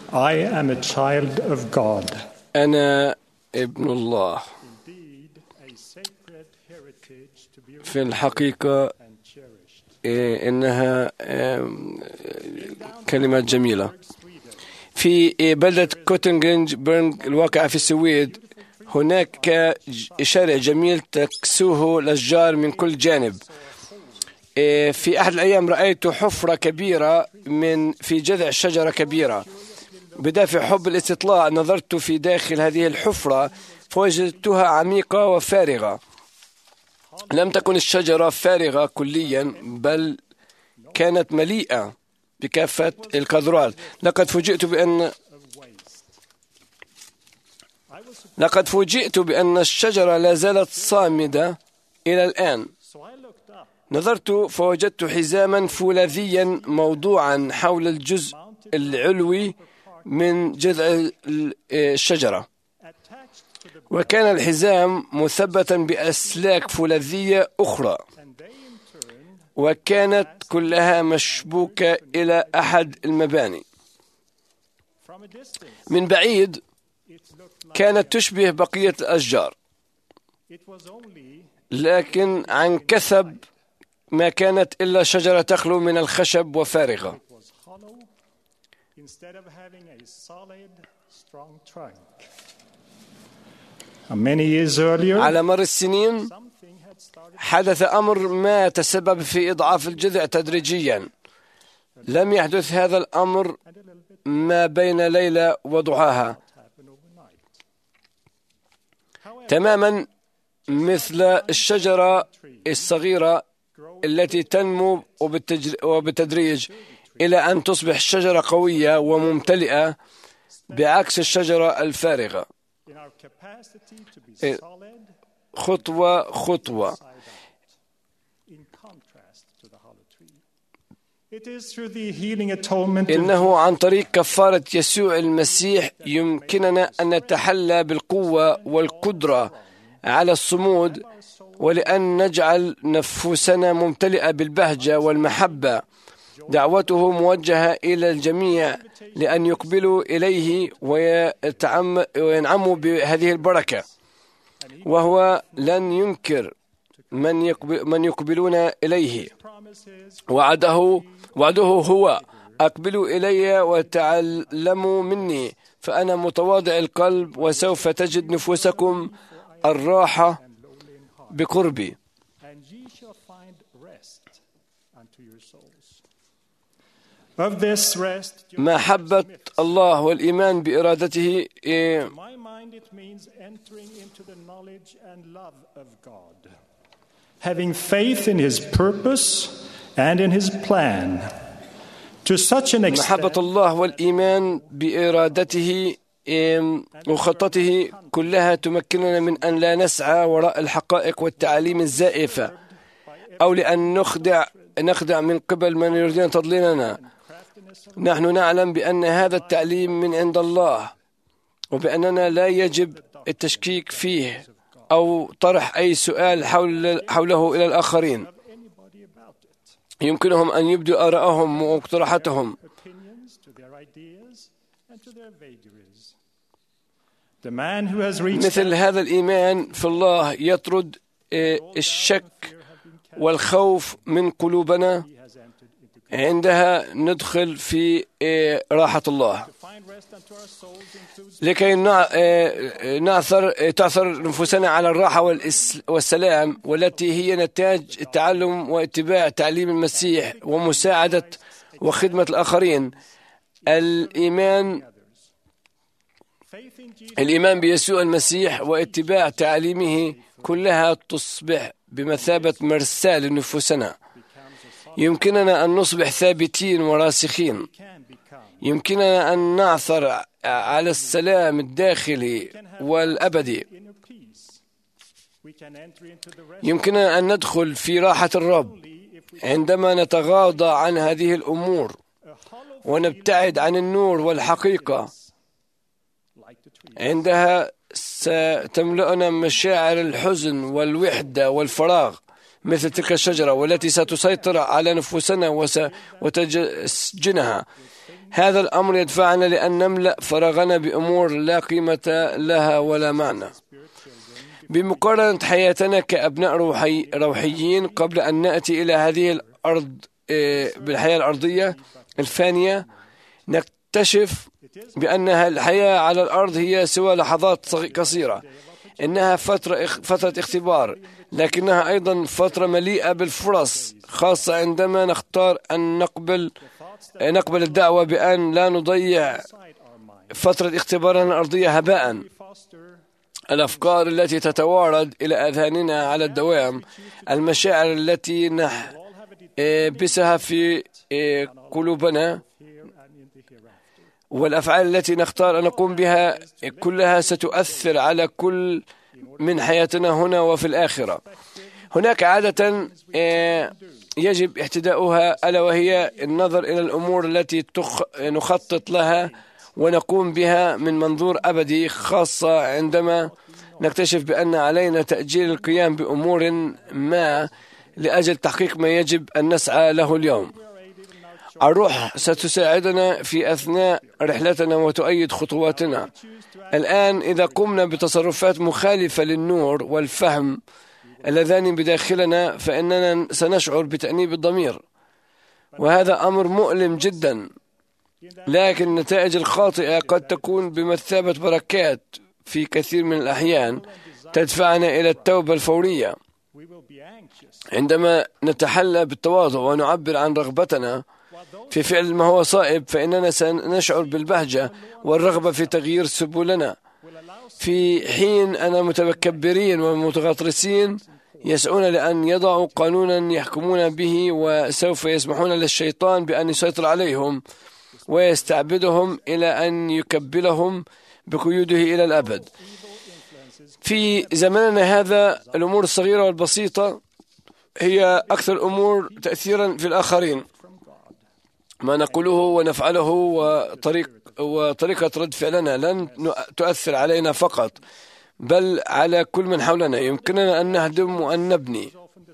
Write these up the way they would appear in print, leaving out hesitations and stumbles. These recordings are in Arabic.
I am a child of God. أنا ابن الله. في الحقيقة إنها كلمات جميلة. في بلدة كوتنجنبرغ الواقعة في السويد هناك شارع جميل تكسوه الأشجار من كل جانب. في أحد الأيام رأيت حفرة كبيرة في جذع شجرة كبيرة. بدافع حب الاستطلاع نظرت في داخل هذه الحفرة فوجدتها عميقة وفارغة. لم تكن الشجرة فارغة كليا، بل كانت مليئة بكافة القذرات. لقد فوجئت بأن الشجرة لا زالت صامدة إلى الآن. نظرت فوجدت حزاما فولاذيا موضوعا حول الجزء العلوي من جذع الشجرة، وكان الحزام مثبتا بأسلاك فولاذية أخرى، وكانت كلها مشبوكة إلى أحد المباني. من بعيد كانت تشبه بقية الأشجار، لكن عن كثب ما كانت إلا شجرة تخلو من الخشب وفارغة. على مر السنين حدث أمر ما تسبب في إضعاف الجذع تدريجيا. لم يحدث هذا الأمر ما بين ليلة وضحاها، تماما مثل الشجرة الصغيرة التي تنمو وبالتدريج إلى أن تصبح شجرة قوية وممتلئة، بعكس الشجرة الفارغة، خطوة خطوة. إنه عن طريق كفارة يسوع المسيح يمكننا أن نتحلى بالقوة والقدرة على الصمود، ولأن نجعل نفوسنا ممتلئة بالبهجة والمحبة. دعوته موجهة إلى الجميع لأن يقبلوا إليه وينعموا بهذه البركة، وهو لن ينكر من يقبلون إليه. وعده هو: أقبلوا إلي وتعلموا مني فأنا متواضع القلب وسوف تجد نفوسكم الراحة بقربي. محبة الله والإيمان بإرادته having faith in his purpose and in his plan to such an extent. محبة الله والإيمان بإرادته وخطته كلها تمكننا من أن لا نسعى وراء الحقائق والتعاليم الزائفة، أو لأن نخدع من قبل من يريدون تضليلنا. نحن نعلم بأن هذا التعليم من عند الله، وبأننا لا يجب التشكيك فيه أو طرح أي سؤال حوله إلى الآخرين. يمكنهم أن يبدوا آراءهم واقتراحاتهم. مثل هذا الإيمان في الله يطرد الشك والخوف من قلوبنا. عندها ندخل في راحة الله. لكي تعثر نفوسنا على الراحة والسلام، والتي هي نتاج التعلم واتباع تعليم المسيح ومساعدة وخدمة الآخرين. الإيمان بيسوع المسيح واتباع تعليمه كلها تصبح بمثابة مرساة لنفوسنا. يمكننا أن نصبح ثابتين وراسخين. يمكننا أن نعثر على السلام الداخلي والأبدي. يمكننا أن ندخل في راحة الرب عندما نتغاضى عن هذه الأمور ونبتعد عن النور والحقيقة. عندها ستملأنا مشاعر الحزن والوحدة والفراغ مثل تلك الشجرة، والتي ستسيطر على نفوسنا وتسجنها. هذا الأمر يدفعنا لأن نملأ فراغنا بأمور لا قيمة لها ولا معنى. بمقارنة حياتنا كأبناء روحيين قبل أن نأتي إلى هذه الأرض بالحياة الأرضية الفانية، نكتشف بأن الحياة على الأرض هي سوى لحظات قصيرة. إنها فترة اختبار، لكنها أيضا فترة مليئة بالفرص، خاصة عندما نختار أن نقبل الدعوة بأن لا نضيع فترة اختبارنا الأرضية هباء. الأفكار التي تتوارد إلى أذهاننا على الدوام، المشاعر التي نحبسها في قلوبنا، والأفعال التي نختار أن نقوم بها كلها ستؤثر على كل من حياتنا هنا وفي الآخرة. هناك عادة يجب احتداؤها، ألا وهي النظر إلى الأمور التي نخطط لها ونقوم بها من منظور أبدي، خاصة عندما نكتشف بأن علينا تأجيل القيام بأمور ما لأجل تحقيق ما يجب أن نسعى له اليوم. الروح ستساعدنا في أثناء رحلتنا وتؤيد خطواتنا. الآن إذا قمنا بتصرفات مخالفة للنور والفهم اللذان بداخلنا، فإننا سنشعر بتأنيب الضمير، وهذا أمر مؤلم جدا. لكن النتائج الخاطئة قد تكون بمثابة بركات في كثير من الأحيان تدفعنا إلى التوبة الفورية. عندما نتحلى بالتواضع ونعبر عن رغبتنا في فعل ما هو صائب، فإننا سنشعر بالبهجة والرغبة في تغيير سبلنا، في حين أن المتكبرين والمتغطرسين يسعون لأن يضعوا قانونا يحكمون به، وسوف يسمحون للشيطان بأن يسيطر عليهم ويستعبدهم إلى أن يكبلهم بقيوده إلى الأبد. في زماننا هذا الأمور الصغيرة والبسيطة هي أكثر الأمور تأثيرا في الآخرين. ما نقوله ونفعله وطريقة رد فعلنا لن تؤثر علينا فقط، بل على كل من حولنا. يمكننا أن نهدم وأن نبني.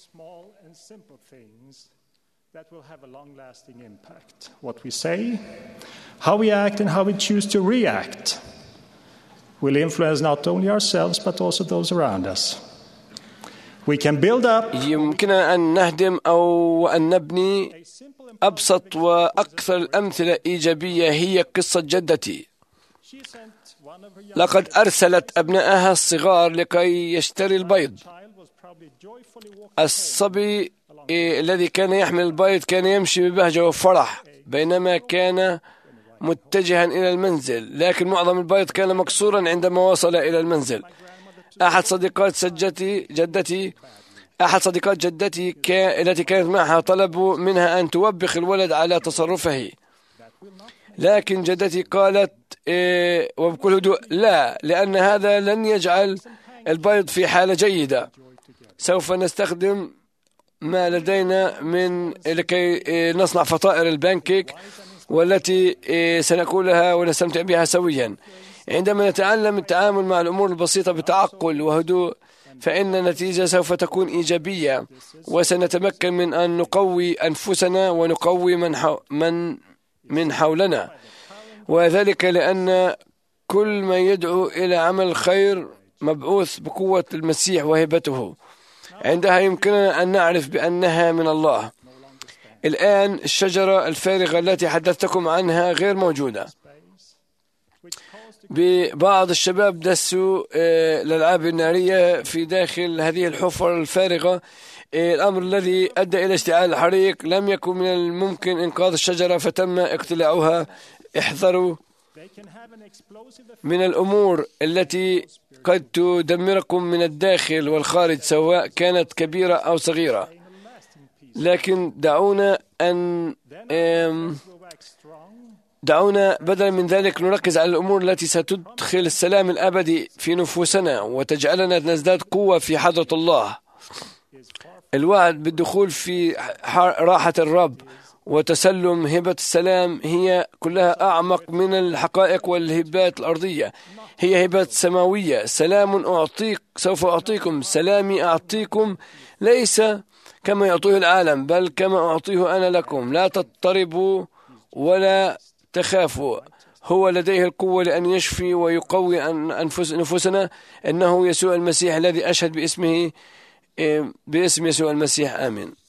What we say, how we act, and how we choose to react will influence not only ourselves but also those around us. We can build up. يمكننا أن نهدم أو أن نبني. أبسط وأكثر الأمثلة إيجابية هي قصة جدتي. لقد أرسلت أبنائها الصغار لكي يشتري البيض. الصبي الذي كان يحمل البيض كان يمشي ببهجة وفرح بينما كان متجها إلى المنزل، لكن معظم البيض كان مكسورا عندما وصل إلى المنزل. أحد صديقات جدتي التي كانت معها طلبوا منها أن توبخ الولد على تصرفه، لكن جدتي قالت وبكل هدوء: لا، لأن هذا لن يجعل البيض في حالة جيدة. سوف نستخدم ما لدينا لكي نصنع فطائر البانكيك والتي سنأكلها ونستمتع بها سويا. عندما نتعلم التعامل مع الأمور البسيطة بتعقل وهدوء، فإن النتيجة سوف تكون إيجابية، وسنتمكن من أن نقوي أنفسنا ونقوي من حولنا، وذلك لأن كل من يدعو إلى عمل الخير مبعوث بقوة المسيح وهبته. عندها يمكننا أن نعرف بأنها من الله. الآن الشجرة الفارغة التي حدثتكم عنها غير موجودة. بعض الشباب دسوا الألعاب النارية في داخل هذه الحفر الفارغة، الأمر الذي أدى إلى اشتعال الحريق. لم يكن من الممكن إنقاذ الشجرة فتم اقتلاعها. احذروا من الأمور التي قد تدمركم من الداخل والخارج، سواء كانت كبيرة أو صغيرة. لكن دعونا بدلا من ذلك نركز على الأمور التي ستدخل السلام الأبدي في نفوسنا وتجعلنا نزداد قوة في حضرة الله. الوعد بالدخول في راحة الرب وتسلم هبة السلام هي كلها أعمق من الحقائق والهبات الأرضية. هي هبات سماوية. سلام سوف أعطيكم، سلامي أعطيكم، ليس كما يعطيه العالم بل كما أعطيه أنا لكم. لا تضطربوا ولا تخافوا، هو لديه القوة لأن يشفي ويقوي نفوسنا. إنه يسوع المسيح الذي أشهد باسمه، باسم يسوع المسيح. آمين.